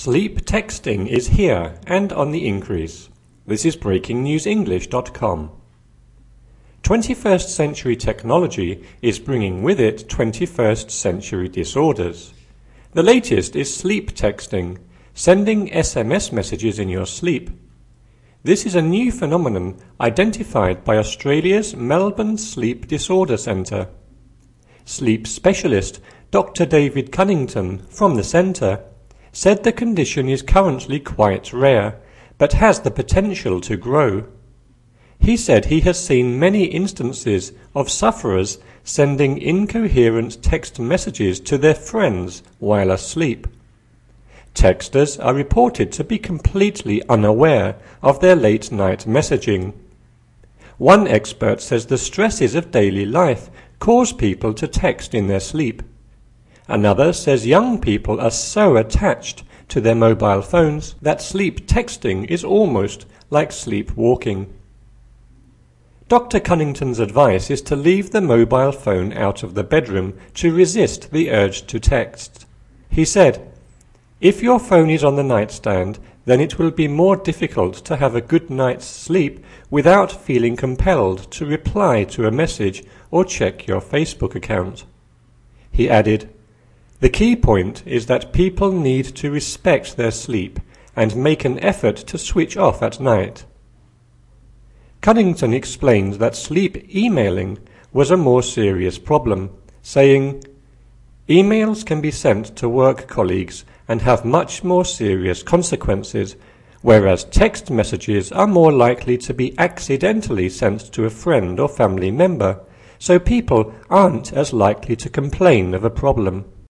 Sleep texting is here and on the increase. This is breakingnewsenglish.com. 21st century technology is bringing with it 21st century disorders. The latest is sleep texting, sending SMS messages in your sleep. This is a new phenomenon identified by Australia's Melbourne Sleep Disorder Centre. Sleep specialist Dr. David Cunnington from the centre said the condition is currently quite rare, but has the potential to grow. He said he has seen many instances of sufferers sending incoherent text messages to their friends while asleep. Texters are reported to be completely unaware of their late-night messaging. One expert says the stresses of daily life cause people to text in their sleep. Another says young people are so attached to their mobile phones that sleep texting is almost like sleepwalking. Dr. Cunnington's advice is to leave the mobile phone out of the bedroom to resist the urge to text. He said, "If your phone is on the nightstand, then it will be more difficult to have a good night's sleep without feeling compelled to reply to a message or check your Facebook account." He added, "The key point is that people need to respect their sleep and make an effort to switch off at night." Cunnington explained that sleep emailing was a more serious problem, saying, "Emails can be sent to work colleagues and have much more serious consequences, whereas text messages are more likely to be accidentally sent to a friend or family member, so people aren't as likely to complain of a problem."